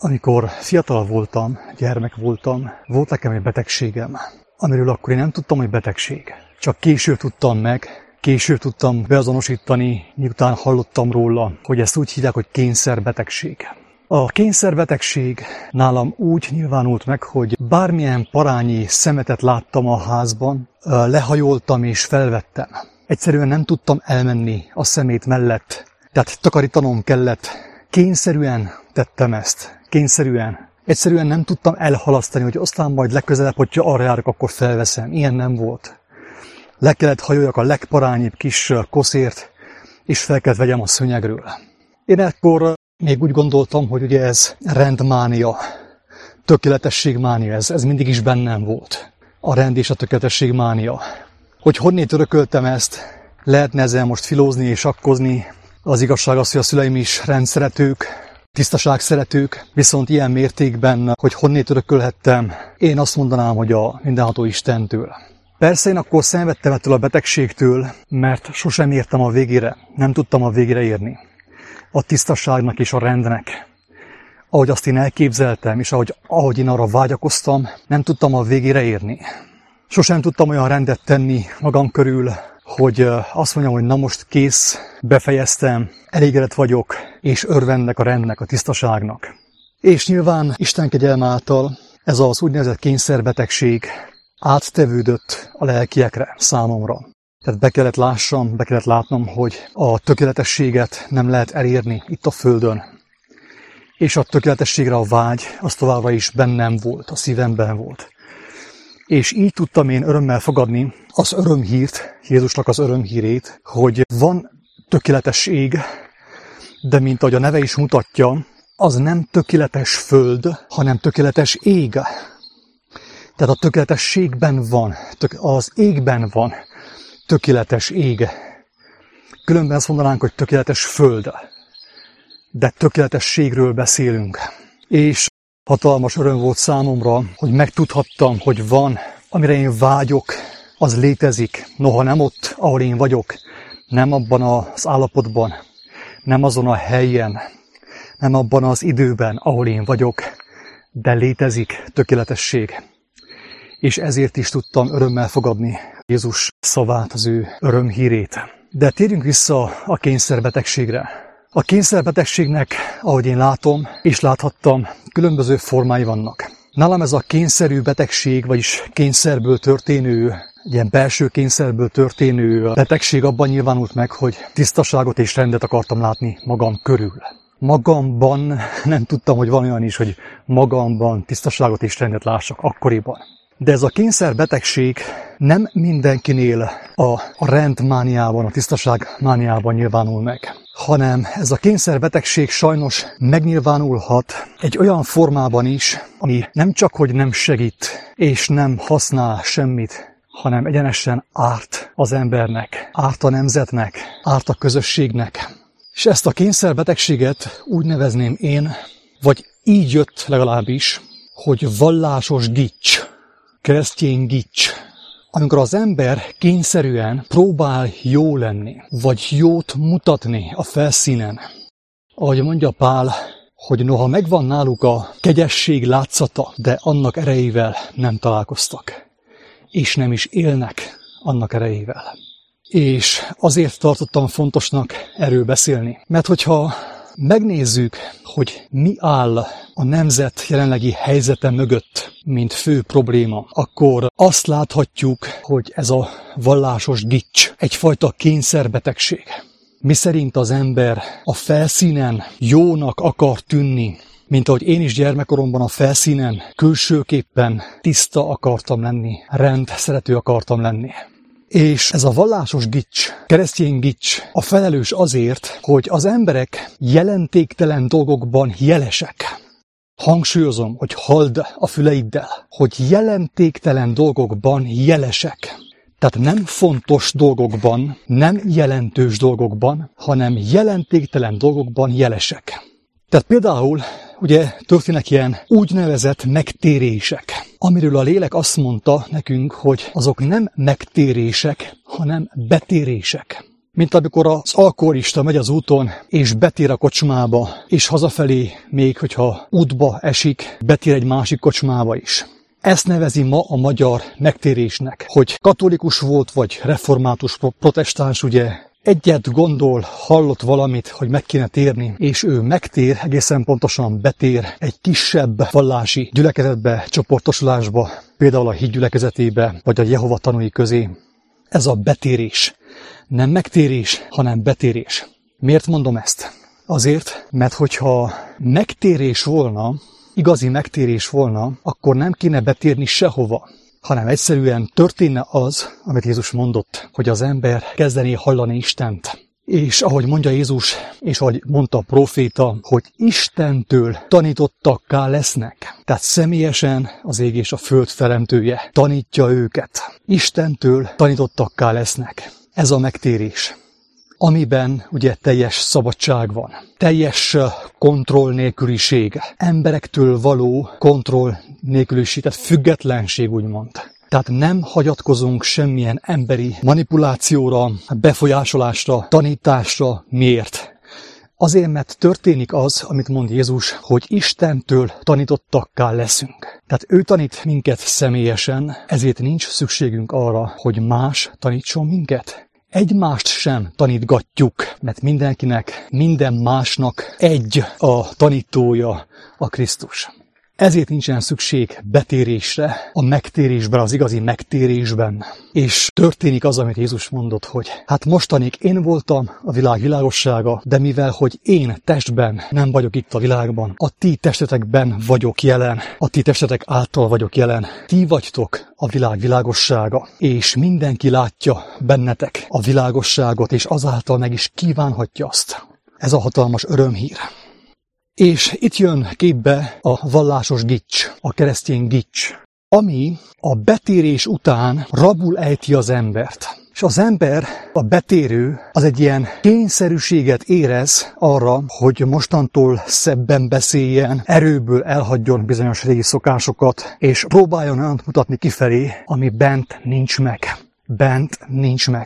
Amikor fiatal voltam, gyermek voltam, volt nekem egy betegségem, amiről akkor én nem tudtam, hogy betegség. Csak később tudtam meg, később tudtam beazonosítani, miután hallottam róla, hogy ezt úgy hívják, hogy kényszerbetegség. A kényszerbetegség nálam úgy nyilvánult meg, hogy bármilyen parányi szemetet láttam a házban, lehajoltam és felvettem. Egyszerűen nem tudtam elmenni a szemét mellett, tehát takarítanom kellett. Kényszerűen tettem ezt. Kényszerűen. Egyszerűen nem tudtam elhalasztani, hogy aztán majd legközelebb, hogyha arra járok, akkor felveszem. Ilyen nem volt. Le kellett hajoljak a legparányibb kis koszért, és fel kellett vegyem a szőnyegről. Én ekkor még úgy gondoltam, hogy ugye ez rendmánia, tökéletességmánia, ez mindig is bennem volt. A rend és a tökéletességmánia. Hogy honnét örököltem ezt, lehetne ezzel most filózni és sakkozni. Az igazság az, hogy a szüleim is rendszeretők, tisztaságszeretők, viszont ilyen mértékben, hogy honnét örökölhettem, én azt mondanám, hogy a mindenható Istentől. Persze én akkor szenvedtem ettől a betegségtől, mert sosem értem a végére, nem tudtam a végére érni. A tisztaságnak és a rendnek. Ahogy azt én elképzeltem, és ahogy én arra vágyakoztam, nem tudtam a végére érni. Sosem tudtam olyan rendet tenni magam körül, hogy azt mondjam, hogy na most kész, befejeztem, elégedett vagyok, és örvendek a rendnek, a tisztaságnak. És nyilván Isten kegyelme által ez az úgynevezett kényszerbetegség áttevődött a lelkiekre, számomra. Tehát be kellett lássam, be kellett látnom, hogy a tökéletességet nem lehet elérni itt a Földön. És a tökéletességre a vágy, az továbbra is bennem volt, a szívemben volt. És így tudtam én örömmel fogadni az örömhírt, Jézusnak az örömhírét, hogy van tökéletesség, de mint ahogy a neve is mutatja, az nem tökéletes föld, hanem tökéletes ég. Tehát a tökéletességben van, az égben van tökéletes ég. Különben azt mondanánk, hogy tökéletes föld, de tökéletességről beszélünk. És hatalmas öröm volt számomra, hogy megtudhattam, hogy van, amire én vágyok, az létezik. Noha nem ott, ahol én vagyok, nem abban az állapotban, nem azon a helyen, nem abban az időben, ahol én vagyok, de létezik tökéletesség. És ezért is tudtam örömmel fogadni Jézus szavát, az ő örömhírét. De térjünk vissza a kényszerbetegségre. A kényszerbetegségnek, ahogy én látom és láthattam, különböző formái vannak. Nálam ez a kényszerű betegség, vagyis kényszerből történő, ilyen belső kényszerből történő betegség abban nyilvánult meg, hogy tisztaságot és rendet akartam látni magam körül. Magamban nem tudtam, hogy van olyan is, hogy magamban tisztaságot és rendet lássak akkoriban. De ez a kényszerbetegség nem mindenkinél a rendmániában, a tisztaságmániában nyilvánul meg, hanem ez a kényszerbetegség sajnos megnyilvánulhat egy olyan formában is, ami nem csak, hogy nem segít és nem használ semmit, hanem egyenesen árt az embernek, árt a nemzetnek, árt a közösségnek. És ezt a kényszerbetegséget úgy nevezném én, vagy így jött legalábbis, hogy vallásos gics. Keresztény gics. Amikor az ember kényszerűen próbál jó lenni, vagy jót mutatni a felszínen. Ahogy mondja Pál, hogy noha megvan náluk a kegyesség látszata, de annak erejével nem találkoztak. És nem is élnek annak erejével. És azért tartottam fontosnak erről beszélni. Mert hogyha megnézzük, hogy mi áll a nemzet jelenlegi helyzete mögött, mint fő probléma, akkor azt láthatjuk, hogy ez a vallásos gics egyfajta kényszerbetegség. Miszerint az ember a felszínen jónak akar tűnni, mint ahogy én is gyermekkoromban a felszínen külsőképpen tiszta akartam lenni, rendszerető akartam lenni. És ez a vallásos gics, keresztény gics a felelős azért, hogy az emberek jelentéktelen dolgokban jelesek. Hangsúlyozom, hogy halld a füleiddel, hogy jelentéktelen dolgokban jelesek. Tehát nem fontos dolgokban, nem jelentős dolgokban, hanem jelentéktelen dolgokban jelesek. Tehát például ugye történnek ilyen úgynevezett megtérések, amiről a lélek azt mondta nekünk, hogy azok nem megtérések, hanem betérések. Mint amikor az alkoholista megy az úton, és betér a kocsmába, és hazafelé még, hogyha útba esik, betér egy másik kocsmába is. Ezt nevezi ma a magyar megtérésnek, hogy katolikus volt, vagy református protestáns, ugye, egyet gondol, hallott valamit, hogy meg kéne térni, és ő megtér, egészen pontosan betér egy kisebb vallási gyülekezetbe, csoportosulásba, például a híd gyülekezetébe, vagy a Jehova tanúi közé. Ez a betérés. Nem megtérés, hanem betérés. Miért mondom ezt? Azért, mert hogyha megtérés volna, igazi megtérés volna, akkor nem kéne betérni sehova, hanem egyszerűen történne az, amit Jézus mondott, hogy az ember kezdené hallani Istent. És ahogy mondja Jézus, és ahogy mondta a próféta, hogy Istentől tanítottakká lesznek. Tehát személyesen az ég és a föld teremtője tanítja őket. Istentől tanítottakká lesznek. Ez a megtérés, amiben ugye teljes szabadság van, teljes kontroll nélküliség, emberektől való kontroll nélküliség, tehát függetlenség úgymond. Tehát nem hagyatkozunk semmilyen emberi manipulációra, befolyásolásra, tanításra. Miért? Azért, mert történik az, amit mond Jézus, hogy Istentől tanítottakká leszünk. Tehát ő tanít minket személyesen, ezért nincs szükségünk arra, hogy más tanítson minket. Egymást sem tanítgatjuk, mert mindenkinek, minden másnak egy a tanítója, a Krisztus. Ezért nincsen szükség betérésre, a megtérésben, az igazi megtérésben. És történik az, amit Jézus mondott, hogy hát mostanig én voltam a világ világossága, de mivel, hogy én testben nem vagyok itt a világban, a ti testetekben vagyok jelen, a ti testetek által vagyok jelen, ti vagytok a világ világossága, és mindenki látja bennetek a világosságot, és azáltal meg is kívánhatja azt. Ez a hatalmas örömhír. És itt jön képbe a vallásos gics, a keresztény gics, ami a betérés után rabul ejti az embert. És az ember, a betérő, az egy ilyen kényszerűséget érez arra, hogy mostantól szebben beszéljen, erőből elhagyjon bizonyos régi szokásokat, és próbáljon olyant mutatni kifelé, ami bent nincs meg. Bent nincs meg.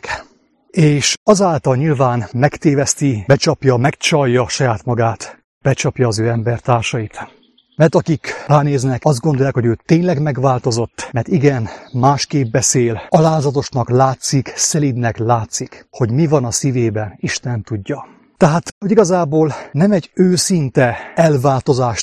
És azáltal nyilván megtéveszti, becsapja, megcsalja saját magát, becsapja az ő embertársait. Mert akik ránéznek, azt gondolják, hogy ő tényleg megváltozott, mert igen, másképp beszél, alázatosnak látszik, szelídnek látszik, hogy mi van a szívében, Isten tudja. Tehát, hogy igazából nem egy őszinte elváltozás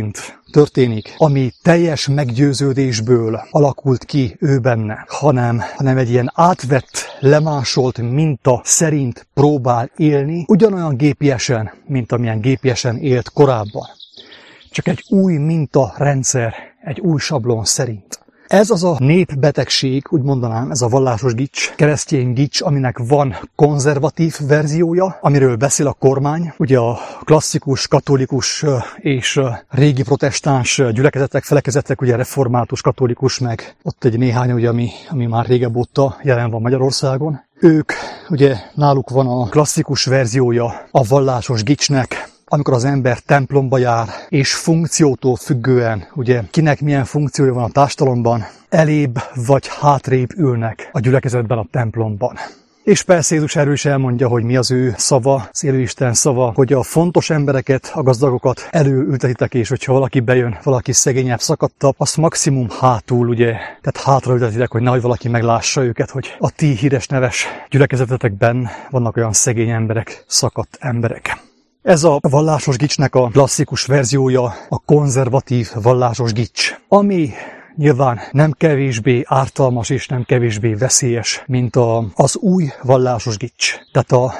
történik, ami teljes meggyőződésből alakult ki ő benne, hanem egy ilyen átvett, lemásolt minta szerint próbál élni, ugyanolyan gépiesen, mint amilyen gépiesen élt korábban. Csak egy új mintarendszer, egy új sablon szerint. Ez az a népbetegség, úgy mondanám, ez a vallásos gics, keresztény gics, aminek van konzervatív verziója, amiről beszél a kormány. Ugye a klasszikus, katolikus és régi protestáns gyülekezetek, felekezetek, ugye református, katolikus, meg ott egy néhány, ugye, ami már régebb óta jelen van Magyarországon. Ők, ugye náluk van a klasszikus verziója a vallásos gicsnek, amikor az ember templomba jár, és funkciótól függően, ugye kinek milyen funkciója van a társadalomban, elébb vagy hátrébb ülnek a gyülekezetben, a templomban. És persze Jézus erről is elmondja, hogy mi az ő szava, az élő Isten szava, hogy a fontos embereket, a gazdagokat előültetitek, és hogyha valaki bejön, valaki szegényebb, szakadtabb, azt maximum hátul, ugye, tehát hátraültetitek, hogy nehogy valaki meglássa őket, hogy a ti híres neves gyülekezetetekben vannak olyan szegény emberek, szakadt emberek. Ez a vallásos gicsnek a klasszikus verziója, a konzervatív vallásos gics, ami nyilván nem kevésbé ártalmas és nem kevésbé veszélyes, mint az új vallásos gics. Tehát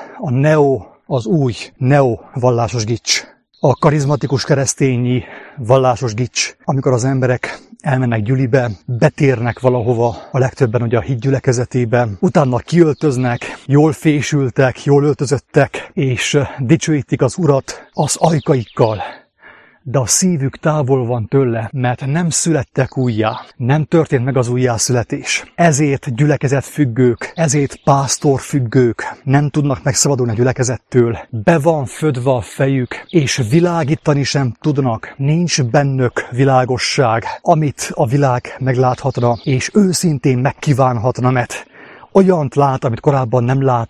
az új neo vallásos gics. A karizmatikus keresztényi vallásos gics, amikor az emberek elmennek gyülibe, betérnek valahova, a legtöbben ugye a híd gyülekezetében, utána kiöltöznek, jól fésültek, jól öltözöttek, és dicsőítik az Urat az ajkaikkal. De a szívük távol van tőle, mert nem születtek újjá, nem történt meg az újjászületés. Ezért gyülekezetfüggők, ezért pásztorfüggők nem tudnak megszabadulni a gyülekezettől. Be van födve a fejük, és világítani sem tudnak. Nincs bennük világosság, amit a világ megláthatna, és őszintén megkívánhatna, mert olyant lát, amit korábban nem látott.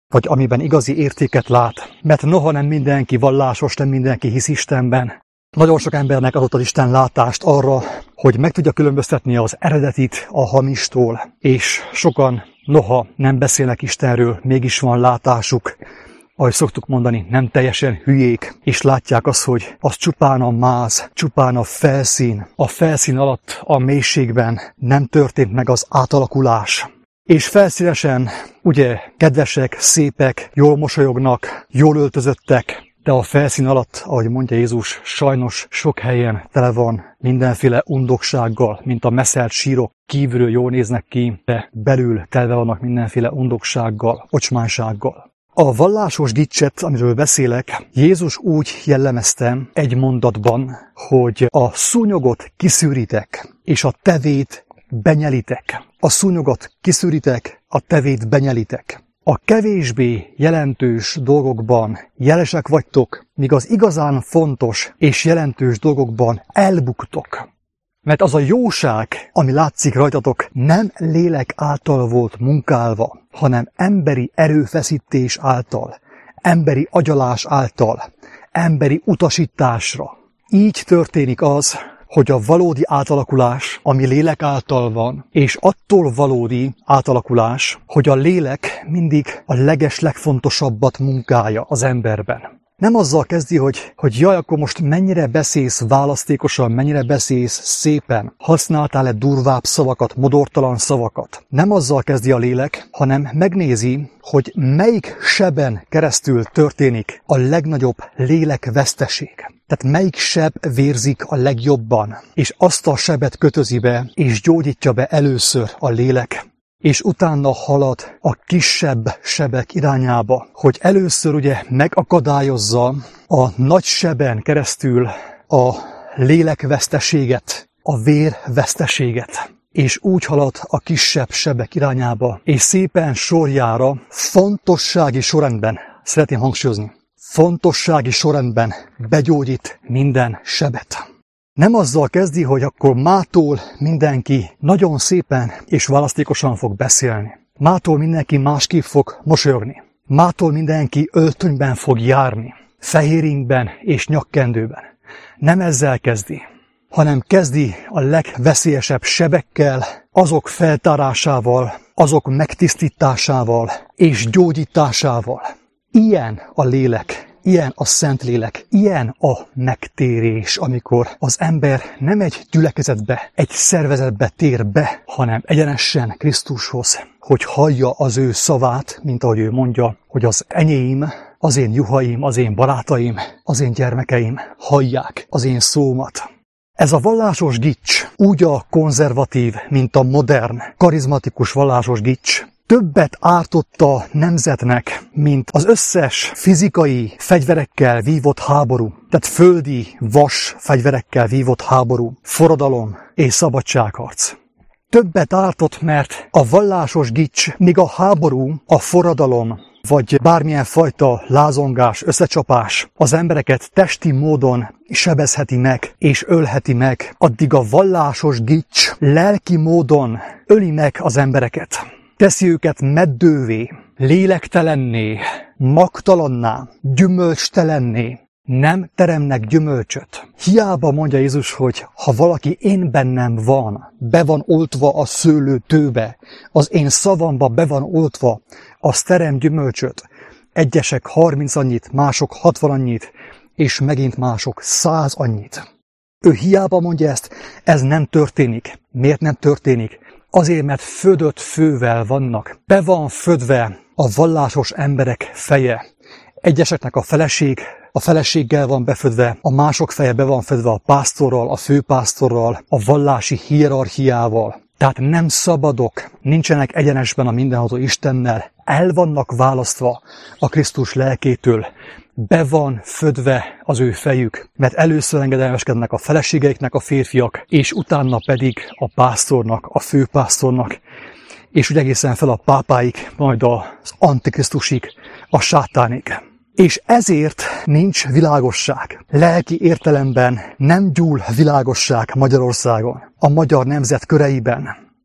vagy amiben igazi értéket lát. Mert noha nem mindenki vallásos, nem mindenki hisz Istenben, nagyon sok embernek adott az Isten látást arra, hogy meg tudja különböztetni az eredetit a hamistól, és sokan noha nem beszélnek Istenről, mégis van látásuk, ahogy szoktuk mondani, nem teljesen hülyék, és látják azt, hogy az csupán a máz, csupán a felszín. A felszín alatt, a mélységben nem történt meg az átalakulás. És felszínesen, ugye, kedvesek, szépek, jól mosolyognak, jól öltözöttek, de a felszín alatt, ahogy mondja Jézus, sajnos sok helyen tele van mindenféle undoksággal, mint a meszelt sírok. Kívülről jól néznek ki, de belül telve vannak mindenféle undoksággal, ocsmánsággal. A vallásos gicset, amiről beszélek, Jézus úgy jellemezte egy mondatban, hogy a szúnyogot kiszűritek, és a tevét benyelitek. A szúnyogot kiszűritek, a tevét benyelitek. A kevésbé jelentős dolgokban jelesek vagytok, míg az igazán fontos és jelentős dolgokban elbuktok. Mert az a jóság, ami látszik rajtatok, nem lélek által volt munkálva, hanem emberi erőfeszítés által, emberi agyalás által, emberi utasításra. Így történik az, hogy a valódi átalakulás, ami lélek által van, és attól valódi átalakulás, hogy a lélek mindig a legfontosabbat munkálja az emberben. Nem azzal kezdi, hogy jaj, akkor most mennyire beszélsz választékosan, mennyire beszélsz szépen, használtál-e durvább szavakat, modortalan szavakat. Nem azzal kezdi a lélek, hanem megnézi, hogy melyik seben keresztül történik a legnagyobb lélekveszteség. Tehát melyik seb vérzik a legjobban, és azt a sebet kötözi be, és gyógyítja be először a lélek. És utána halad a kisebb sebek irányába, hogy először ugye megakadályozza a nagy seben keresztül a lélekveszteséget, a vérveszteséget. És úgy halad a kisebb sebek irányába, és szépen sorjára, fontossági sorrendben, szeretném hangsúlyozni, fontossági sorrendben begyógyít minden sebet. Nem azzal kezdi, hogy akkor mától mindenki nagyon szépen és választékosan fog beszélni. Mától mindenki másképp fog mosolyogni. Mától mindenki öltönyben fog járni. Fehéringben és nyakkendőben. Nem ezzel kezdi, hanem kezdi a legveszélyesebb sebekkel, azok feltárásával, azok megtisztításával és gyógyításával. Ilyen a lélek. Ilyen a Szentlélek, ilyen a megtérés, amikor az ember nem egy gyülekezetbe, egy szervezetbe tér be, hanem egyenesen Krisztushoz, hogy hallja az ő szavát, mint ahogy ő mondja, hogy az enyém, az én juhaim, az én barátaim, az én gyermekeim hallják az én szómat. Ez a vallásos gics, úgy a konzervatív, mint a modern, karizmatikus vallásos gics, többet ártott a nemzetnek, mint az összes fizikai fegyverekkel vívott háború, tehát földi, vas fegyverekkel vívott háború, forradalom és szabadságharc. Többet ártott, mert a vallásos gics, míg a háború, a forradalom, vagy bármilyen fajta lázongás, összecsapás az embereket testi módon sebezheti meg és ölheti meg, addig a vallásos gics lelki módon öli meg az embereket. Teszi őket meddővé, lélektelenné, magtalanná, gyümölcstelenné, nem teremnek gyümölcsöt. Hiába mondja Jézus, hogy ha valaki én bennem van, be van oltva a szőlőtőbe, az én szavamba be van oltva, az terem gyümölcsöt. Egyesek 30 annyit, mások 60 annyit, és megint mások 100 annyit. Ő hiába mondja ezt, ez nem történik. Miért nem történik? Azért, mert födött fővel vannak. Be van födve a vallásos emberek feje. Egyeseknek a feleséggel van befödve, a mások feje be van födve a pásztorral, a főpásztorral, a vallási hierarchiával. Tehát nem szabadok, nincsenek egyenesben a mindenható Istennel, el vannak választva a Krisztus lelkétől. Be van födve az ő fejük, mert először engedelmeskednek a feleségeiknek a férfiak, és utána pedig a pásztornak, a főpásztornak, és úgy egészen fel a pápáig, majd az antikrisztusig, a sátánig. És ezért nincs világosság. Lelki értelemben nem gyúl világosság Magyarországon, a magyar nemzet köreiben.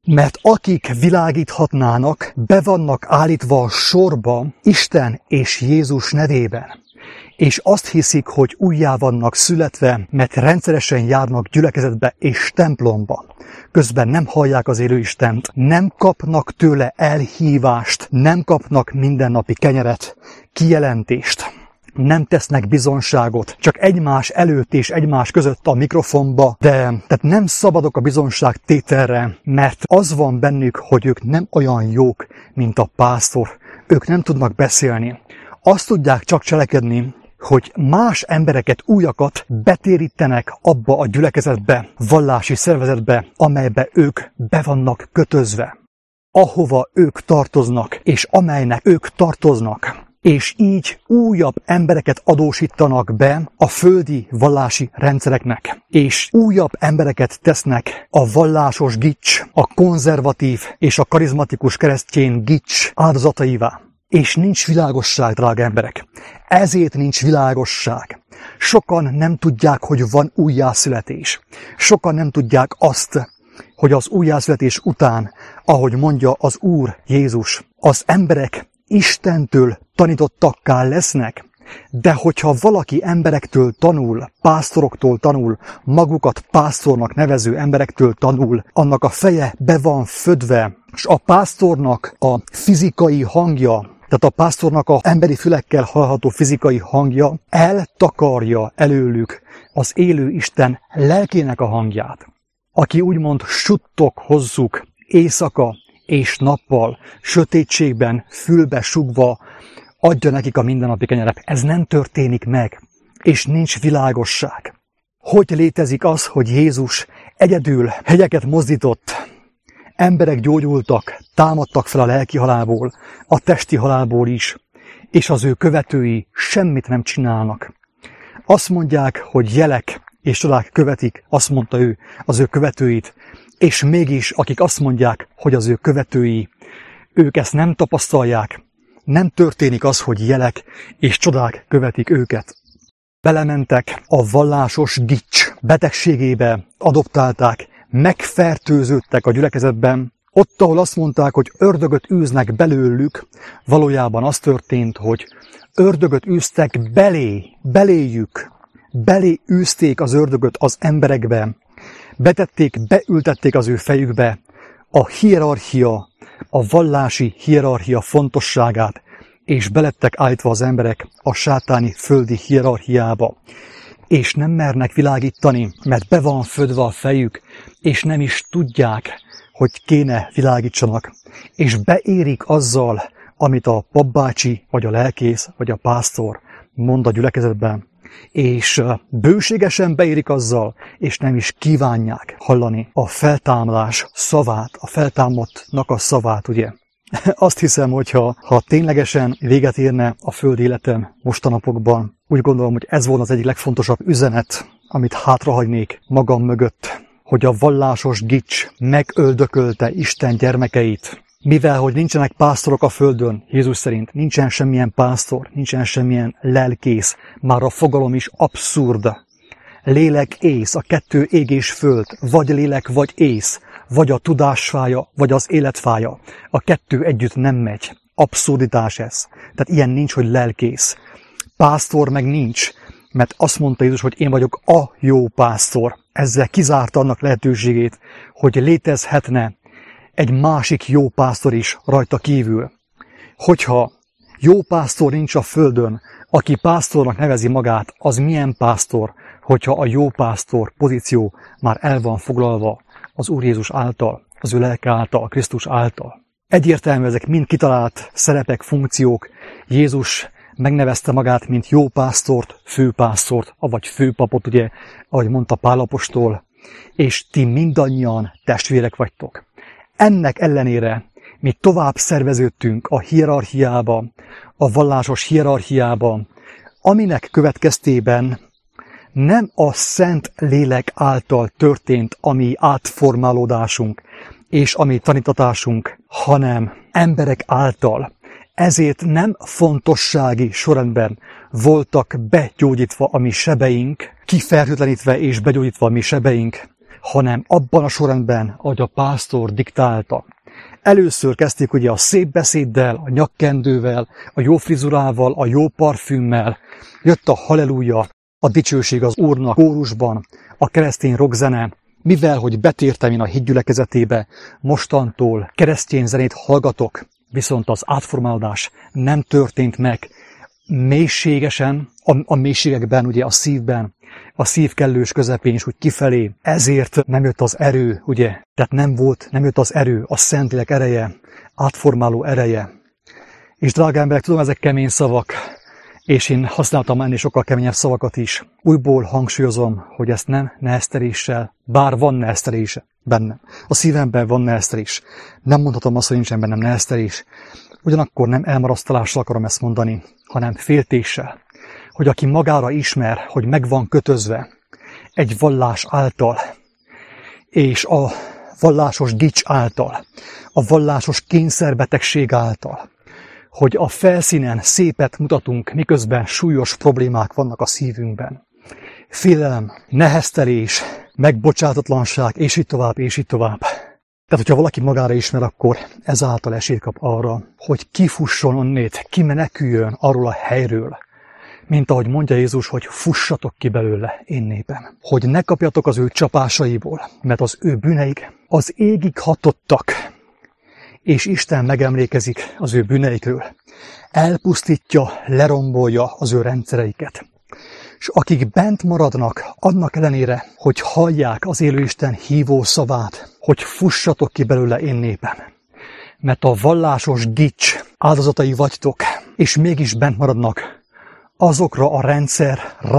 Mert akik világíthatnának, be vannak állítva a sorba Isten és Jézus nevében. És azt hiszik, hogy újjá vannak születve, mert rendszeresen járnak gyülekezetbe és templomba. Közben nem hallják az élő Istent, nem kapnak tőle elhívást, nem kapnak mindennapi kenyeret, kijelentést. Nem tesznek bizonságot, csak egymás előtt és egymás között a mikrofonba, de tehát nem szabadok a bizonság tételre, mert az van bennük, hogy ők nem olyan jók, mint a pásztor. Ők nem tudnak beszélni. Azt tudják csak cselekedni, hogy más embereket, újakat betérítenek abba a gyülekezetbe, vallási szervezetbe, amelybe ők be vannak kötözve, ahova ők tartoznak, és amelynek ők tartoznak. És így újabb embereket adósítanak be a földi vallási rendszereknek. És újabb embereket tesznek a vallásos gics, a konzervatív és a karizmatikus keresztény gics áldozataivá. És nincs világosság, drága emberek. Ezért nincs világosság. Sokan nem tudják, hogy van újjászületés. Sokan nem tudják azt, hogy az újjászületés után, ahogy mondja az Úr Jézus, az emberek Istentől tanítottakká lesznek, de hogyha valaki emberektől tanul, pásztoroktól tanul, magukat pásztornak nevező emberektől tanul, annak a feje be van födve, és a pásztornak a fizikai hangja, tehát a pásztornak az emberi fülekkel hallható fizikai hangja eltakarja előlük az élő Isten lelkének a hangját, aki úgymond suttog hozzuk éjszaka és nappal, sötétségben, fülbe sugva adja nekik a mindennapi kenyeret. Ez nem történik meg, és nincs világosság. Hogy létezik az, hogy Jézus egyedül hegyeket mozdított, emberek gyógyultak, támadtak fel a lelki halálból, a testi halálból is, és az ő követői semmit nem csinálnak. Azt mondják, hogy jelek és csodák követik, azt mondta ő, az ő követőit, és mégis, akik azt mondják, hogy az ő követői, ők ezt nem tapasztalják, nem történik az, hogy jelek és csodák követik őket. Belementek a vallásos gics betegségébe, adoptálták, megfertőződtek a gyülekezetben. Ott, ahol azt mondták, hogy ördögöt űznek belőlük, valójában az történt, hogy ördögöt űztek beléjük, belé űzték az ördögöt az emberekbe, beültették az ő fejükbe a hierarchia, a vallási hierarchia fontosságát, és belettek állítva az emberek a sátáni földi hierarchiába. És nem mernek világítani, mert be van födve a fejük, és nem is tudják, hogy kéne világítsanak. És beérik azzal, amit a papbácsi, vagy a lelkész, vagy a pásztor mond a gyülekezetben. És bőségesen beérik azzal, és nem is kívánják hallani a feltámadás szavát, a feltámadtnak a szavát, ugye? Azt hiszem, hogyha ténylegesen véget érne a föld életem mostanapokban, úgy gondolom, hogy ez volna az egyik legfontosabb üzenet, amit hátrahagynék magam mögött, hogy a vallásos gics megöldökölte Isten gyermekeit, mivel, hogy nincsenek pásztorok a földön, Jézus szerint, nincsen semmilyen pásztor, nincsen semmilyen lelkész, már a fogalom is abszurd. Lélek ész, a kettő ég és föld, vagy lélek, vagy ész, vagy a tudásfája, vagy az életfája. A kettő együtt nem megy. Abszurditás ez. Tehát ilyen nincs, hogy lelkész. Pásztor meg nincs, mert azt mondta Jézus, hogy én vagyok a jó pásztor. Ezzel kizárta annak lehetőségét, hogy létezhetne egy másik jó pásztor is rajta kívül. Hogyha jó pásztor nincs a földön, aki pásztornak nevezi magát, az milyen pásztor, hogyha a jó pásztor pozíció már el van foglalva az Úr Jézus által, az ő lelke által, a Krisztus által. Egyértelmű ezek mind kitalált szerepek, funkciók. Jézus megnevezte magát, mint jó pásztort, főpásztort, vagy főpapot, ugye, ahogy mondta Pál apostol, és ti mindannyian testvérek vagytok. Ennek ellenére mi tovább szerveződtünk a hierarchiába, a vallásos hierarchiába, aminek következtében nem a Szent Lélek által történt a mi átformálódásunk és a mi tanítatásunk, hanem emberek által. Ezért nem fontossági sorrendben voltak begyógyítva a mi sebeink, kifertőtlenítve és begyógyítva a mi sebeink, hanem abban a sorrendben, ahogy a pásztor diktálta. Először kezdték ugye a szép beszéddel, a nyakkendővel, a jó frizurával, a jó parfümmel, jött a halleluja, a dicsőség az Úrnak kórusban, a keresztény rockzene, mivel, hogy betértem én a hídgyülekezetébe, mostantól keresztény zenét hallgatok, viszont az átformálódás nem történt meg mélységesen, a mélységekben, ugye a szívben, a szív kellős közepén is úgy kifelé. Ezért nem jött az erő, ugye? Tehát nem jött az erő, a Szentlélek ereje, átformáló ereje. És drága emberek, tudom, ezek kemény szavak, és én használtam ennél sokkal keményebb szavakat is. Újból hangsúlyozom, hogy ezt nem nehezteléssel, bár van neheztelés bennem. A szívemben van neheztelés. Nem mondhatom azt, hogy nincsen bennem neheztelés. Ugyanakkor nem elmarasztalással akarom ezt mondani, hanem féltéssel. Hogy aki magára ismer, hogy meg van kötözve egy vallás által, és a vallásos gics által, a vallásos kényszerbetegség által, hogy a felszínen szépet mutatunk, miközben súlyos problémák vannak a szívünkben. Félelem, neheztelés, megbocsátatlanság, és így tovább, és így tovább. Tehát, hogyha valaki magára ismer, akkor ezáltal esélyt kap arra, hogy kifusson onnét, kimeneküljön arról a helyről, mint ahogy mondja Jézus, hogy fussatok ki belőle, én népem. Hogy ne kapjatok az ő csapásaiból, mert az ő bűneik az égig hatottak, és Isten megemlékezik az ő bűneikről. Elpusztítja, lerombolja az ő rendszereiket. És akik bent maradnak, annak ellenére, hogy hallják az élő Isten hívó szavát, hogy fussatok ki belőle, én népem. Mert a vallásos gics áldozatai vagytok, és mégis bent maradnak, azokra a rendszer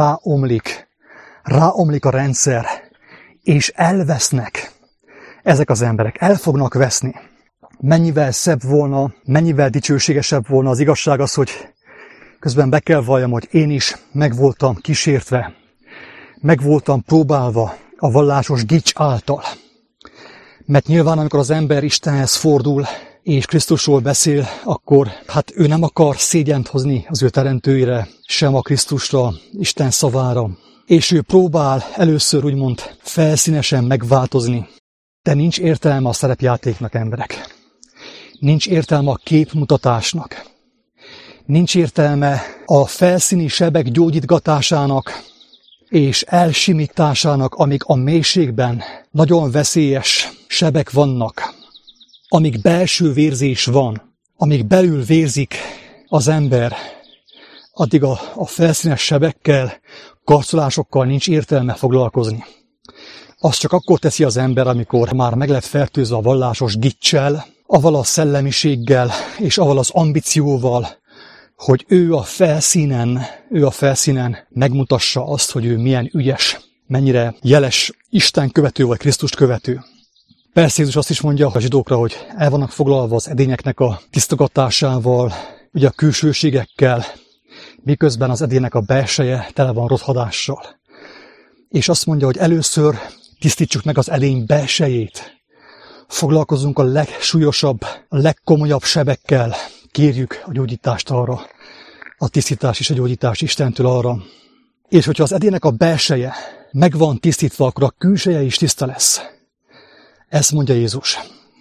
ráomlik a rendszer, és elvesznek. Ezek az emberek el fognak veszni. Mennyivel szebb volna, mennyivel dicsőségesebb volna az igazság az, hogy közben be kell valljam, hogy én is meg voltam kísértve, meg voltam próbálva a vallásos gics által. Mert nyilván, amikor az ember Istenhez fordul, és Krisztusról beszél, akkor ő nem akar szégyent hozni az ő teremtőire, sem a Krisztusra, Isten szavára. És ő próbál először úgymond felszínesen megváltozni. De nincs értelme a szerepjátéknak, emberek. Nincs értelme a képmutatásnak. Nincs értelme a felszíni sebek gyógyítgatásának és elsimításának, amíg a mélységben nagyon veszélyes sebek vannak. Amíg belső vérzés van, amíg belül vérzik az ember, addig a felszínes sebekkel, karcolásokkal nincs értelme foglalkozni. Azt csak akkor teszi az ember, amikor már meg lett fertőzve a vallásos giccsel, avval a szellemiséggel és avval az ambícióval, hogy ő a felszínen megmutassa azt, hogy ő milyen ügyes, mennyire jeles Isten követő vagy Krisztust követő. Persze Jézus azt is mondja a zsidókra, hogy el vannak foglalva az edényeknek a tisztogatásával, ugye a külsőségekkel, miközben az edénynek a belseje tele van rothadással. És azt mondja, hogy először tisztítsuk meg az edény belsejét, foglalkozunk a legsúlyosabb, a legkomolyabb sebekkel, kérjük a gyógyítást arra, a tisztítás és a gyógyítás Istentől arra. És hogyha az edénynek a belseje meg van tisztítva, akkor a külseje is tiszta lesz. Ezt mondja Jézus.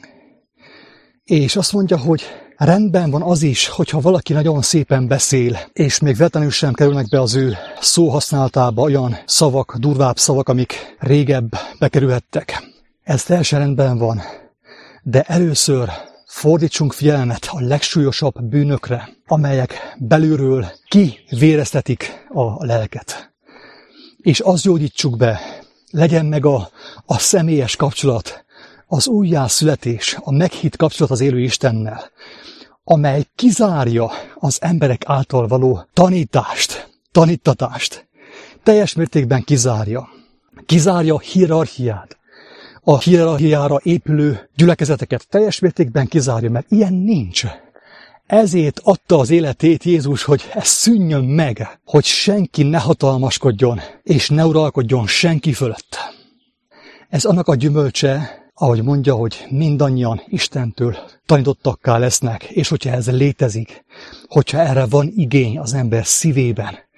És azt mondja, hogy rendben van az is, hogyha valaki nagyon szépen beszél, és még véletlenül sem kerülnek be az ő szóhasználatába olyan szavak, durvább szavak, amik régebb bekerülhettek. Ez teljesen rendben van, de először fordítsunk figyelmet a legsúlyosabb bűnökre, amelyek belülről kivéreztetik a lelket. És azt gyógyítsuk be, legyen meg a személyes kapcsolat, az újjászületés, a meghitt kapcsolat az élő Istennel, amely kizárja az emberek által való tanítatást. Teljes mértékben kizárja. Kizárja a hierarchiát. A hierarchiára épülő gyülekezeteket teljes mértékben kizárja, mert ilyen nincs. Ezért adta az életét Jézus, hogy ez szűnjön meg, hogy senki ne hatalmaskodjon, és ne uralkodjon senki fölött. Ez annak a gyümölcse, ahogy mondja, hogy mindannyian Istentől tanítottakká lesznek, és hogyha ez létezik, hogyha erre van igény az ember szívében,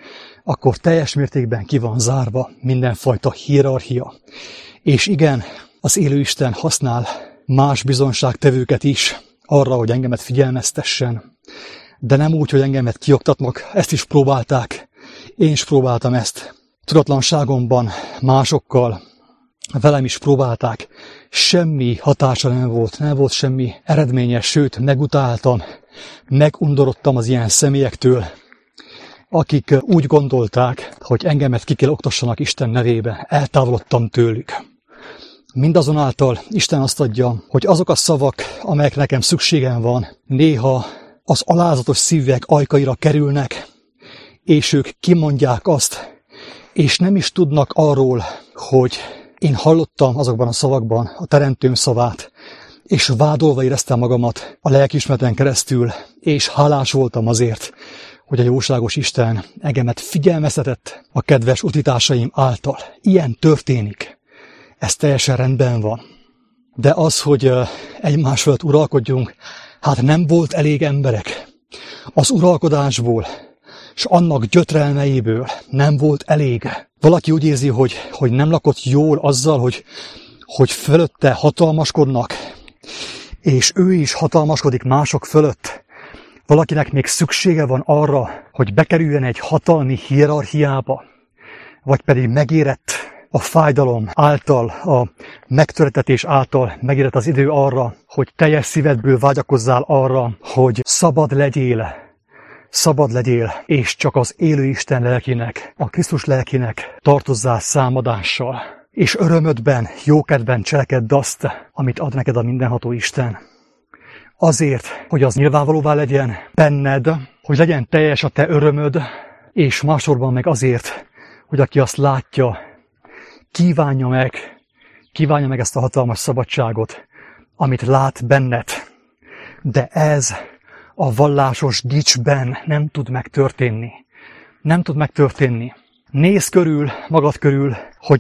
akkor teljes mértékben ki van zárva mindenfajta hierarchia. És igen, az élő Isten használ más bizonságtevőket is arra, hogy engemet figyelmeztessen, de nem úgy, hogy engemet kioktatnak, ezt is próbálták, én is próbáltam ezt. Tudatlanságomban másokkal, velem is próbálták, semmi hatása nem volt semmi eredményes, sőt, megutáltam, megundorodtam az ilyen személyektől, akik úgy gondolták, hogy engemet ki kell oktassanak Isten nevébe, eltávolodtam tőlük. Mindazonáltal Isten azt adja, hogy azok a szavak, amelyek nekem szükségem van, néha az alázatos szívek ajkaira kerülnek, és ők kimondják azt, és nem is tudnak arról, hogy én hallottam azokban a szavakban a Teremtőm szavát, és vádolva éreztem magamat a lelkiismereten keresztül, és hálás voltam azért, hogy a jóságos Isten engemet figyelmeztetett a kedves utitásaim által. Ilyen történik. Ez teljesen rendben van. De az, hogy egymás felett uralkodjunk, hát nem volt elég emberek. Az uralkodásból és annak gyötrelmeiből nem volt elég. Valaki úgy érzi, hogy nem lakott jól azzal, hogy fölötte hatalmaskodnak, és ő is hatalmaskodik mások fölött. Valakinek még szüksége van arra, hogy bekerüljen egy hatalmi hierarchiába, vagy pedig megérett a fájdalom által, a megtöretetés által megérett az idő arra, hogy teljes szívedből vágyakozzál arra, hogy szabad legyél, és csak az élő Isten lelkének, a Krisztus lelkének tartozzál számadással. És örömödben, jókedben cselekedd azt, amit ad neked a mindenható Isten. Azért, hogy az nyilvánvalóvá legyen benned, hogy legyen teljes a te örömöd, és másorban meg azért, hogy aki azt látja, kívánja meg ezt a hatalmas szabadságot, amit lát benned. De ez a vallásos gicsben nem tud megtörténni. Nem tud megtörténni. Nézz körül, magad körül, hogy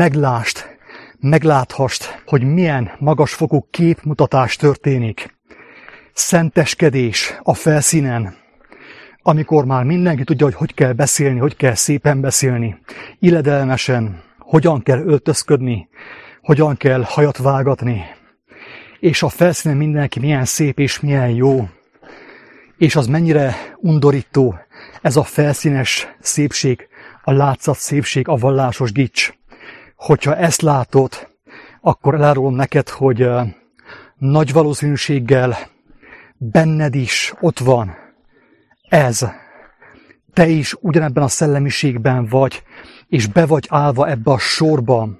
megláthast, hogy milyen magasfokú képmutatás történik. Szenteskedés a felszínen, amikor már mindenki tudja, hogy kell beszélni, hogy kell szépen beszélni, illedelmesen, hogyan kell öltözködni, hogyan kell hajat vágatni, és a felszínen mindenki milyen szép és milyen jó, és az mennyire undorító ez a felszínes szépség, a látszat szépség, a vallásos gics. Hogyha ezt látod, akkor elárulom neked, hogy nagy valószínűséggel benned is ott van ez. Te is ugyanebben a szellemiségben vagy, és be vagy állva ebbe a sorba.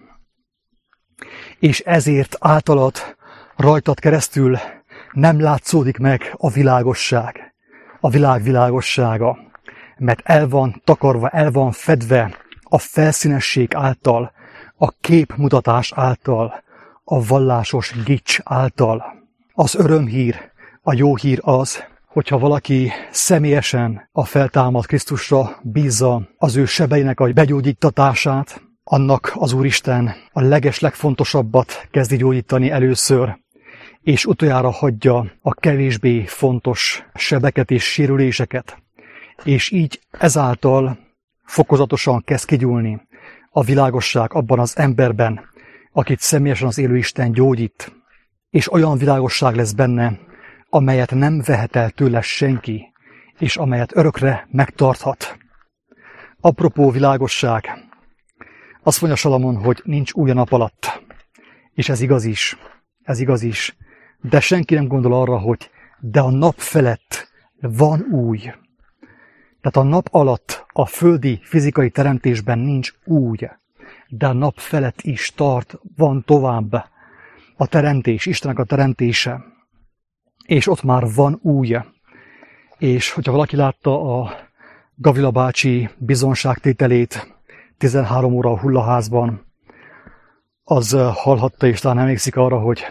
És ezért általad, rajtad keresztül nem látszódik meg a világosság, a világ világossága. Mert el van takarva, el van fedve a felszínesség által, a képmutatás által, a vallásos gics által. Az örömhír, a jó hír az, hogyha valaki személyesen a feltámadt Krisztusra bízza az ő sebeinek a begyógyítatását, annak az Úristen a legfontosabbat kezdi gyógyítani először, és utoljára hagyja a kevésbé fontos sebeket és sérüléseket. És így ezáltal fokozatosan kezd kigyúlni a világosság abban az emberben, akit személyesen az élő Isten gyógyít. És olyan világosság lesz benne, amelyet nem vehet el tőle senki, és amelyet örökre megtarthat. Apropó világosság, azt mondja Salamon, hogy nincs új a nap alatt. És ez igaz is. De senki nem gondol arra, hogy de a nap felett van új. Tehát a nap alatt a földi, fizikai teremtésben nincs új, de a nap felett is tart, van tovább a teremtés, Istennek a teremtése. És ott már van új. És hogyha valaki látta a Gavila bácsi bizonságtételét 13 óra a hullaházban, az hallhatta, és talán emlékszik arra, hogy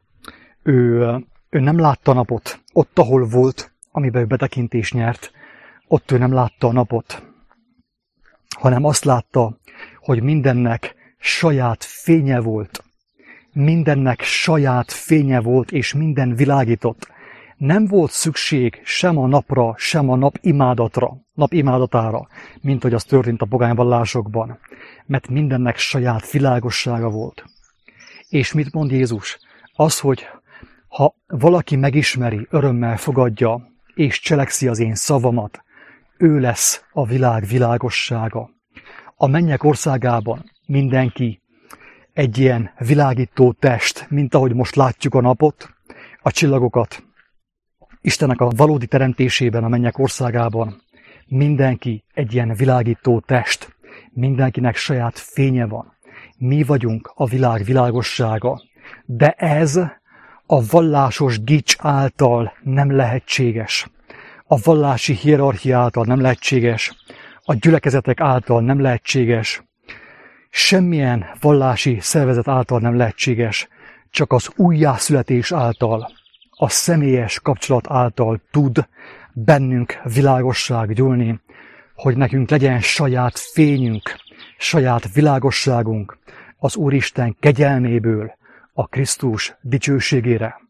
ő nem látta a napot. Ott, ahol volt, amiben ő betekintést nyert, ott ő nem látta a napot, hanem azt látta, hogy mindennek saját fénye volt. Mindennek saját fénye volt, és minden világított. Nem volt szükség sem a napra, sem a nap imádatára, mint hogy az történt a pogány vallásokban, mert mindennek saját világossága volt. És mit mond Jézus? Az, hogy ha valaki megismeri, örömmel fogadja, és cselekszi az én szavamat, ő lesz a világ világossága. A mennyek országában mindenki egy ilyen világító test, mint ahogy most látjuk a napot, a csillagokat. Istennek a valódi teremtésében, a mennyek országában mindenki egy ilyen világító test, mindenkinek saját fénye van. Mi vagyunk a világ világossága, de ez a vallásos gics által nem lehetséges. A vallási hierarchia által nem lehetséges, a gyülekezetek által nem lehetséges, semmilyen vallási szervezet által nem lehetséges, csak az újjászületés által, a személyes kapcsolat által tud bennünk világosság gyúlni, hogy nekünk legyen saját fényünk, saját világosságunk az Úristen kegyelméből a Krisztus dicsőségére.